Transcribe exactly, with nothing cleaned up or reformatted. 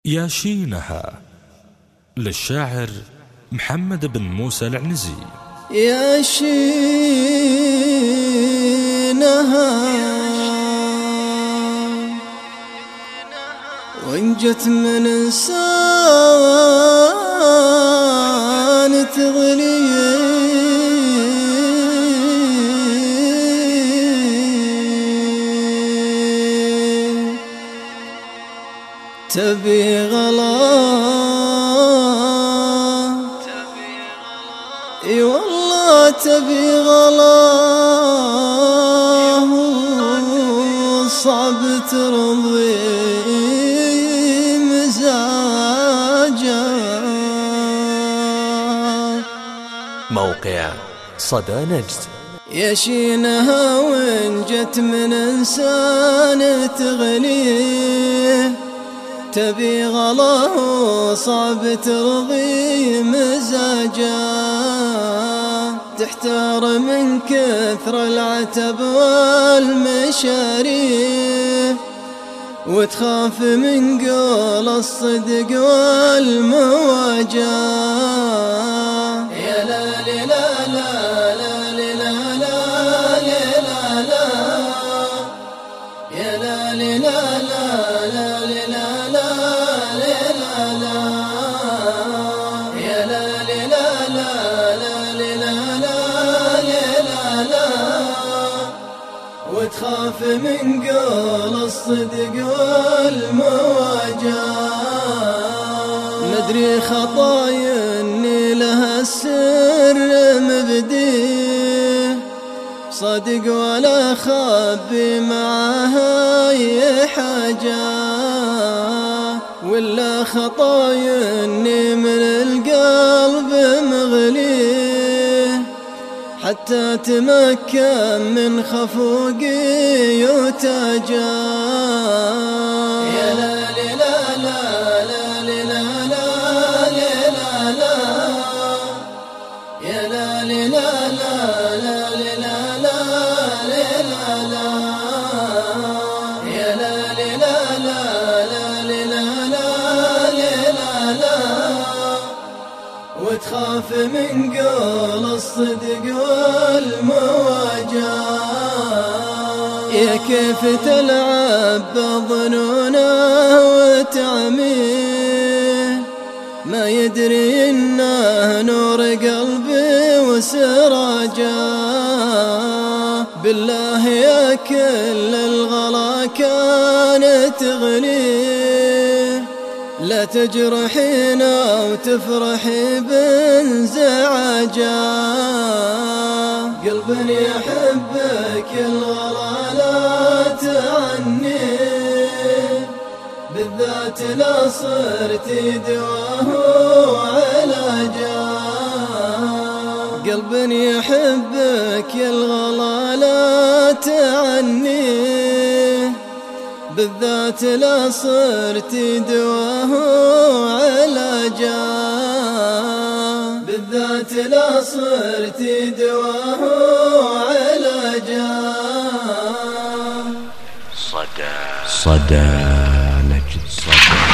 يا شينها للشاعر محمد بن موسى العنزي. يا شينها وإن جت من إنسان تغلي تبي غلا، اي والله تبي غلا، صعب ترضي مزاجا. موقع صدى نجد. يا شينها وإن جت من إنسان تغليه تبي غلا، صعب ترضي مزاجا. تحتار من كثر العتب والمشاريه وتخاف من قول الصدق والمواجهة. يا لا لا لا لا لا لا لا يا لا لا لا لا وتخاف من قول الصدق والمواجهة. ندري خطايا اني لها السر مبديه، صادق ولا خبي معها اي حاجة. ولا خطايا اني من القلب مغليه حتى تمكن من خفوقي يتاجا. يا لا لا لا لا لا لا لا يا لا لا لا لا لا لا يا لا لا لا لا وتخاف من قول الصدق والمواجهة. يا كيف تلعب بظنونه وتعميه، ما يدري انه نور قلبي وسراجه. بالله يا كل الغلا كانت تغليه، لا تجرحينا وتفرحي بانزعاجا. قلب يحبك الغلا لا تعني، بالذات لا صرتي دواه وعلاجا. قلب يحبك الغلا لا تعني، بالذات لا صرت دواه علاجا. بالذات لا صرت دواه علاجا. صدى صدى نجد صدى.